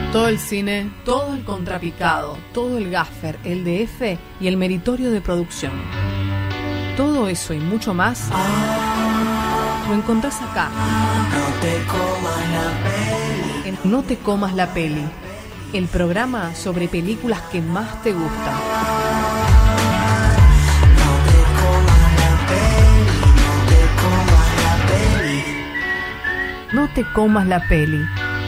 Todo el cine, todo el contrapicado, todo el gaffer, el DF y el meritorio de producción. Todo eso y mucho más lo encontrás acá. En No te comas la peli, el programa sobre películas que más te gustan. No te comas la peli.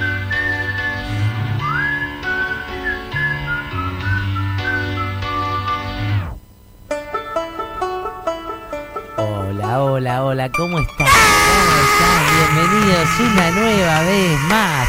Hola, ¿cómo están? Bienvenidos una nueva vez más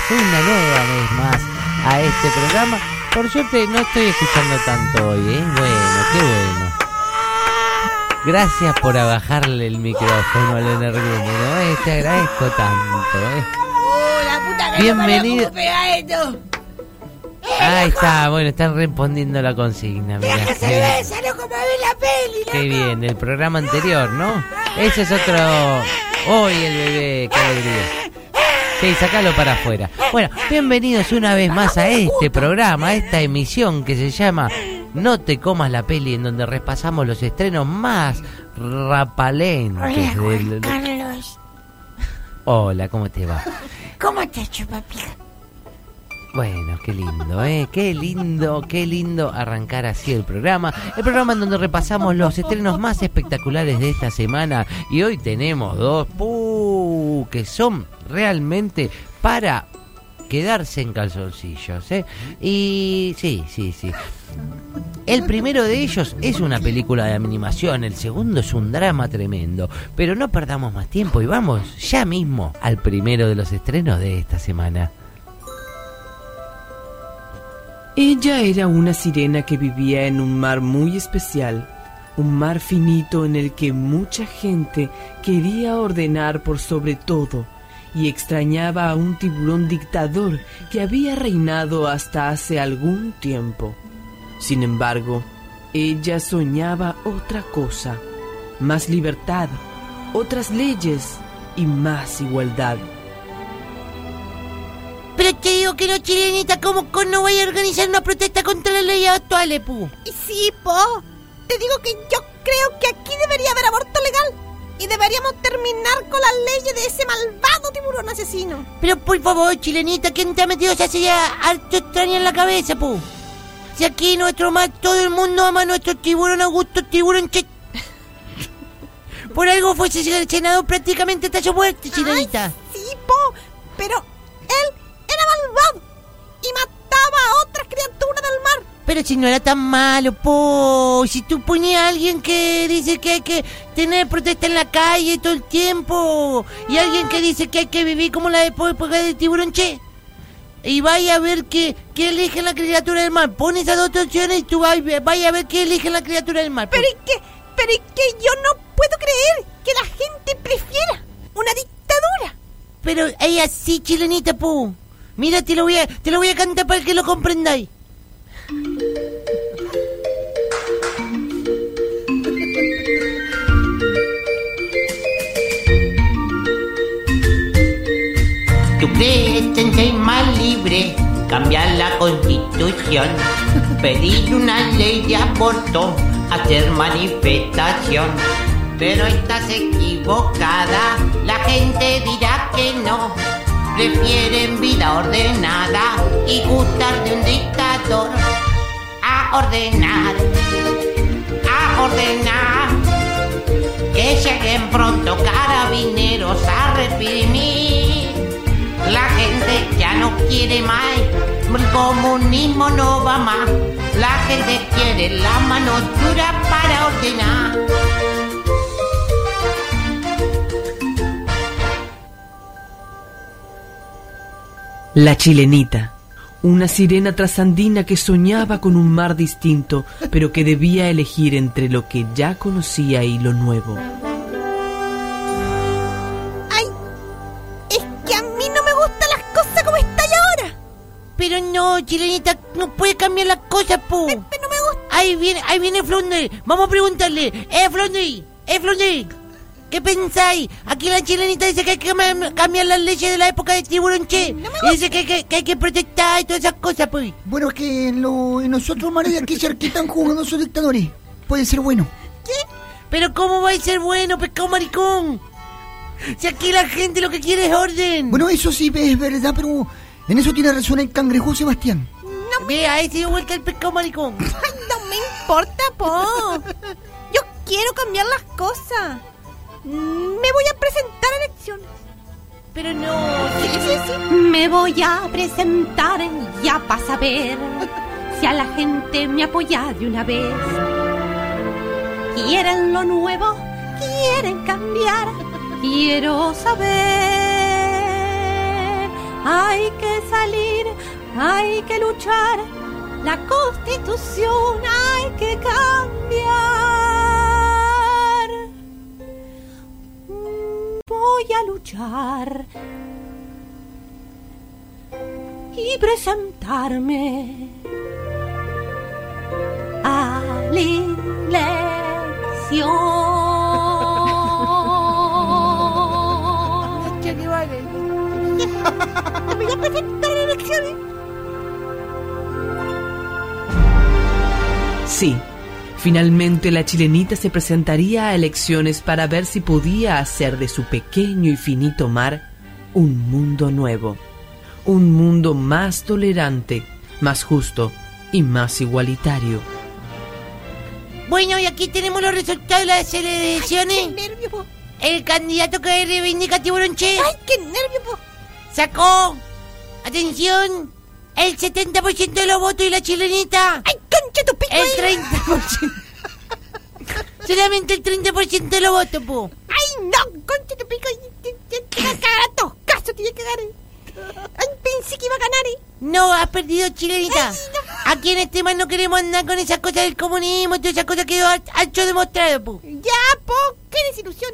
a este programa. Por suerte no estoy escuchando tanto hoy, Bueno, qué bueno. Gracias por bajarle el micrófono al energúmeno, te agradezco tanto, La puta que bienvenido. ¿Cómo pega esto? Ahí está, bueno, están respondiendo la consigna, mirá. Mira que cerveza, loco, para ver la peli, loco. Qué bien, el programa anterior, ¿no? Ese es otro. Hoy el bebé, qué alegría. Sí, sacalo para afuera. Bueno, bienvenidos una vez más a este programa, a esta emisión que se llama No te comas la peli, en donde repasamos los estrenos más rapalentes del... Carlos. Hola, ¿cómo te va? ¿Cómo estás, chupapija? Bueno, qué lindo, qué lindo arrancar así el programa en donde repasamos los estrenos más espectaculares de esta semana. Y hoy tenemos dos que son realmente para quedarse en calzoncillos, Y sí. El primero de ellos es una película de animación, el segundo es un drama tremendo. Pero no perdamos más tiempo y vamos ya mismo al primero de los estrenos de esta semana. Ella era una sirena que vivía en un mar muy especial, un mar finito en el que mucha gente quería ordenar por sobre todo y extrañaba a un tiburón dictador que había reinado hasta hace algún tiempo. Sin embargo, ella soñaba otra cosa, más libertad, otras leyes y más igualdad. Pero te digo que no, chilenita, ¿cómo no voy a organizar una protesta contra las leyes actuales, pu? Sí, po. Te digo que yo creo que aquí debería haber aborto legal y deberíamos terminar con las leyes de ese malvado tiburón asesino. Pero por favor, chilenita, ¿quién te ha metido esa idea harto extraña en la cabeza, pu? Si aquí nuestro mar, todo el mundo ama a nuestro tiburón Augusto Tiburón Che. Por algo fue el senador prácticamente hasta su muerte, chilenita. Ay, sí, po, pero él era malvado y mataba a otras criaturas del mar. Pero si no era tan malo, po. Si tú ponías a alguien que dice que hay que tener protesta en la calle todo el tiempo, y alguien que dice que hay que vivir como la época del tiburón Che, y vaya a ver que eligen la criatura del mar. Pones esas dos opciones y tú vaya a ver que eligen la criatura del mar. Pero es que yo no puedo creer que la gente prefiera una dictadura. Pero ella sí, chilenita, po. Mira, te lo voy a cantar para que lo comprendáis. ¿Tú crees en ser más libre? Cambiar la constitución, pedir una ley de aborto, hacer manifestación. Pero estás equivocada, la gente dirá que no. Prefieren vida ordenada y gustar de un dictador. A ordenar, que lleguen pronto carabineros a reprimir. La gente ya no quiere más, el comunismo no va más. La gente quiere la mano dura para ordenar. La chilenita, una sirena trasandina que soñaba con un mar distinto, pero que debía elegir entre lo que ya conocía y lo nuevo. Ay, es que a mí no me gustan las cosas como están ahora. Pero no, chilenita, no puede cambiar las cosas, po. Pero no me gusta. Ahí viene Flondy. Vamos a preguntarle. Flondy. ¿Qué pensáis? Aquí la chilenita dice que hay que cambiar las leyes de la época de Tiburón Che. Y dice que hay que protestar y todas esas cosas, pues. Bueno, es que en nosotros, Mario, de aquí cerquita han jugado esos dictadores. Puede ser bueno. ¿Qué? Pero ¿cómo va a ser bueno, pescado maricón? Si aquí la gente lo que quiere es orden. Bueno, eso sí es verdad, pero en eso tiene razón el cangrejo Sebastián. Vea, ahí se dio vuelta el pescado maricón. Ay, no me importa, po. Yo quiero cambiar las cosas. Me voy a presentar a elecciones. Pero no... Sí. Me voy a presentar ya para saber si a la gente me apoya de una vez. ¿Quieren lo nuevo? ¿Quieren cambiar? Quiero saber. Hay que salir, hay que luchar. La Constitución hay que cambiar. Voy a luchar y presentarme a la elección. Me voy a presentar a elecciones. Sí, finalmente la chilenita se presentaría a elecciones para ver si podía hacer de su pequeño y finito mar un mundo nuevo. Un mundo más tolerante, más justo y más igualitario. Bueno, y aquí tenemos los resultados de las elecciones. Ay, qué nervio, po. El candidato que reivindica Tiburón Che Ay, qué nervio, po. sacó, atención, el 70% de los votos y la chilenita Ay, concha tu pico. el 30%. Solamente el 30% de los votos, po. Ay, no, concha tu pico. Te iba a cagar a todos casos, te iba a cagar. Ay, pensé que iba a ganar, No, has perdido, chilenita. Ay, no. Aquí en este mar no queremos andar con esas cosas del comunismo y todas esas cosas que yo ha hecho demostrado, po. Ya, po, qué desilusión,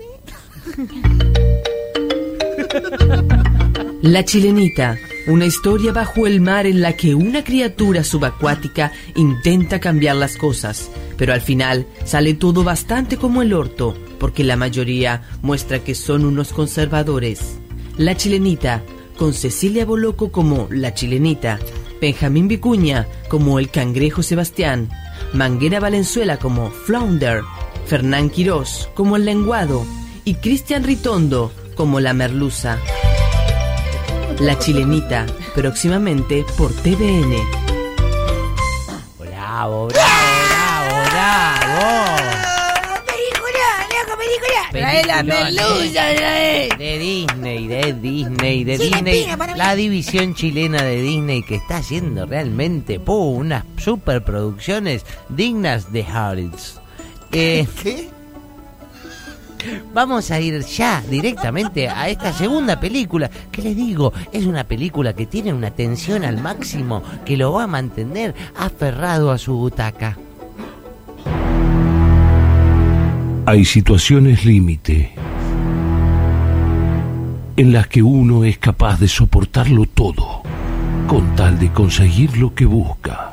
La chilenita, una historia bajo el mar en la que una criatura subacuática intenta cambiar las cosas, pero al final sale todo bastante como el orto, porque la mayoría muestra que son unos conservadores. La chilenita, con Cecilia Boloco como la chilenita, Benjamín Vicuña como el cangrejo Sebastián, Manguera Valenzuela como Flounder, Fernán Quirós como el lenguado y Cristian Ritondo como la merluza. La chilenita, próximamente por TVN. Bravo, bravo, bravo, bravo. Trae la merluza, de Disney. La división chilena de Disney que está haciendo realmente unas superproducciones dignas de Harrods. ¿Qué? Vamos a ir ya directamente a esta segunda película, que les digo, es una película que tiene una tensión al máximo, que lo va a mantener aferrado a su butaca. Hay situaciones límite en las que uno es capaz de soportarlo todo con tal de conseguir lo que busca.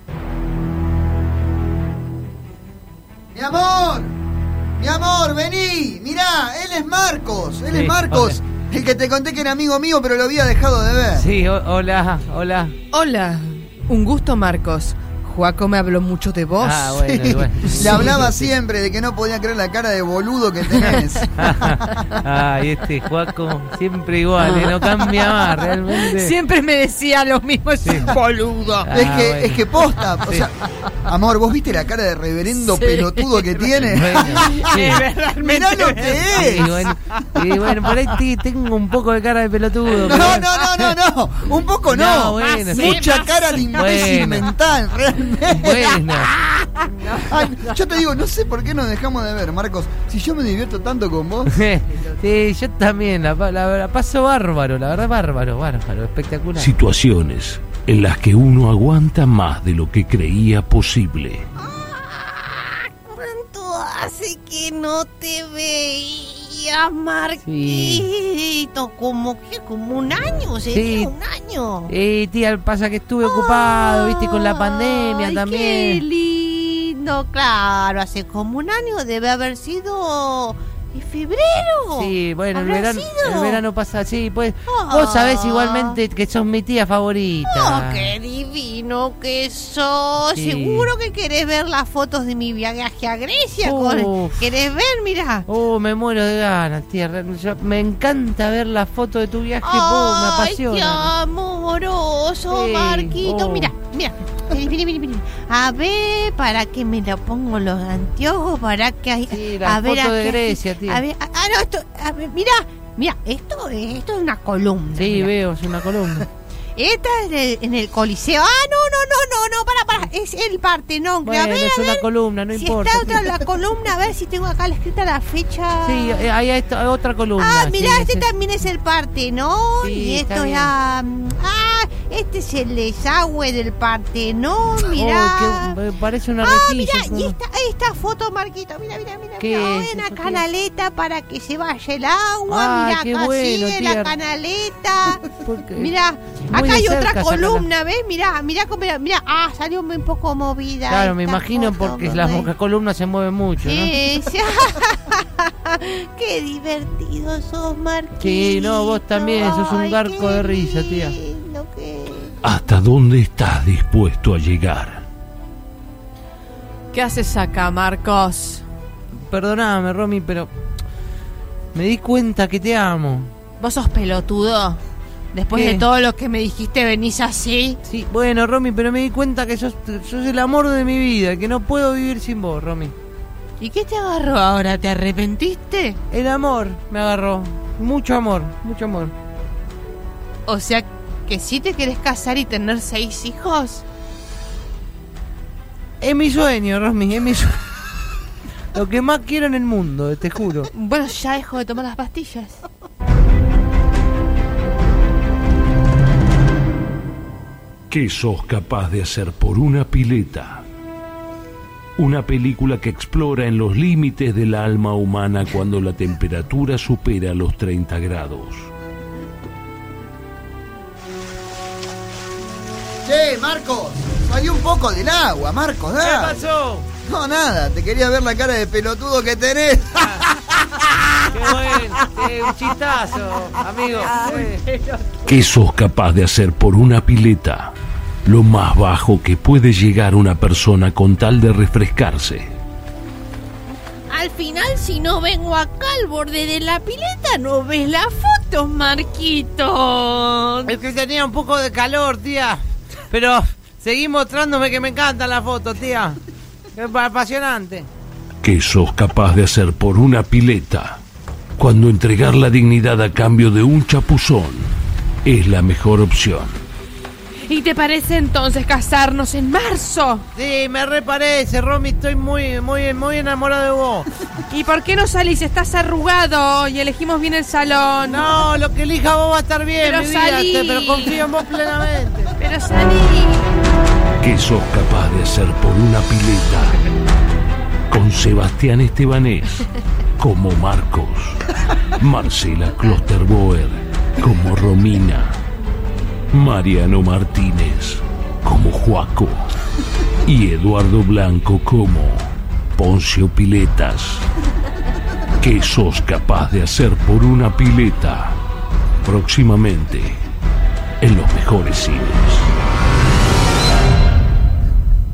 Mi amor, vení. Mirá, él es Marcos. Sí, Marcos, hola. el que te conté que era amigo mío, pero lo había dejado de ver. Sí, hola. Hola, un gusto, Marcos. Joaco me habló mucho de vos. Ah, bueno, Sí, bueno. le hablaba siempre de que no podía creer la cara de boludo que tenés. Ay, Joaco, siempre igual, no cambia más, realmente. Siempre me decía lo mismo, ese boludo. Ah, es bueno. que posta, o Sí. sea, amor, ¿vos viste la cara de reverendo pelotudo que tiene? Bueno, sí. Mirá lo que es. Y bueno, por ahí tengo un poco de cara de pelotudo. No, pero- no, un poco no. No, bueno, sí. Mucha cara de imbécil Bueno. mental, realmente. Bueno, Ay, yo te digo, no sé por qué nos dejamos de ver, Marcos. Si yo me divierto tanto con vos. sí, yo también, la paso bárbaro, la verdad, bárbaro, espectacular. Situaciones en las que uno aguanta más de lo que creía posible. ¿Cuánto hace que no te veía, Marquito? Como un año, sería Sí. un año. Tía, pasa que estuve ocupado, viste, con la pandemia Ay, también. Qué lindo, claro, hace como un año debe haber sido ¿En febrero? Sí, bueno, el ¿Habrá verano pasa, sí, pues. Vos sabés igualmente que sos mi tía favorita. Oh, qué divino que sos. Sí. Seguro que querés ver las fotos de mi viaje a Grecia. Uf. ¿Querés ver? Mirá. Me muero de ganas, tía. Me encanta ver la foto de tu viaje, me Ay, apasiona. qué amoroso, Sí, Marquito. oh. Mira. Vení. A ver, para que me lo pongo los anteojos, para que hay. Sí, la a ver, foto de aquí. Grecia, tía. A ver, no, esto. A ver, mira, esto es una columna. Sí, mirá. veo, es una columna. Esta es en el Coliseo. No, para, es el Partenón. Bueno, a ver, es una columna, no si importa. está otra la columna, a ver si tengo acá escrita la fecha. Sí, ahí hay otra columna. Mirá, sí, este sí. también es el Partenón. Sí, Y está esto bien. ya. Este es el desagüe del Partenón. Mirá. Que parece una Mirá, rejilla. y esta foto, Marquito, mira. ¿Qué Mirá, es? una ¿Eso qué canaleta para que se vaya el agua. Mirá, qué acá bueno, sigue tía. la canaleta. Porque Mirá, muy acá de hay cerca otra esa columna, ¿ves? Mirá, salió un poco movida. Claro, me esta imagino foto, porque ¿ves? las columnas se mueven mucho, ¿no? Sí. Qué divertido sos, Marquito. Sí, no, vos también, sos un garco qué de risa, tía. lindo que- ¿Hasta dónde estás dispuesto a llegar? ¿Qué haces acá, Marcos? Perdóname, Romy, pero me di cuenta que te amo. ¿Vos sos pelotudo? Después ¿Qué? de todo lo que me dijiste, venís así. Sí, bueno, Romy, pero me di cuenta que sos el amor de mi vida, que no puedo vivir sin vos, Romy. ¿Y qué te agarró ahora? ¿Te arrepentiste? El amor me agarró. Mucho amor, mucho amor. O sea, que sí te querés casar y tener 6 hijos. Es mi sueño, Romy, es mi sueño. Lo que más quiero en el mundo, te juro. Bueno, ya dejo de tomar las pastillas. ¿Qué sos capaz de hacer por una pileta? Una película que explora en los límites del alma humana cuando la temperatura supera los 30 grados. Che, Marcos, salió un poco del agua, Marcos, ¿Qué dale. pasó? No, nada, te quería ver la cara de pelotudo que tenés. Qué bueno, un chistazo, amigo. ¿Qué sos capaz de hacer por una pileta? Lo más bajo que puede llegar una persona con tal de refrescarse. Al final, si no vengo acá al borde de la pileta, no ves las fotos, Marquito. Es que tenía un poco de calor, tía. Pero seguí mostrándome que me encantan las fotos, tía. Es apasionante. ¿Qué sos capaz de hacer por una pileta? Cuando entregar la dignidad a cambio de un chapuzón es la mejor opción. ¿Y te parece entonces casarnos en marzo? Sí, me reparece, Romy. Estoy muy enamorado de vos. ¿Y por qué no salís? Estás arrugado y elegimos bien el salón. No, lo que elija vos va a estar bien, Pero mi vida, salí. pero confío en vos plenamente. Pero salí. ¿Qué sos capaz de hacer por una pileta? Con Sebastián Estebanés como Marcos, Marcela Klosterboer como Romina, Mariano Martínez como Joaco y Eduardo Blanco como Poncio Piletas. ¿Qué sos capaz de hacer por una pileta? Próximamente en los mejores cines.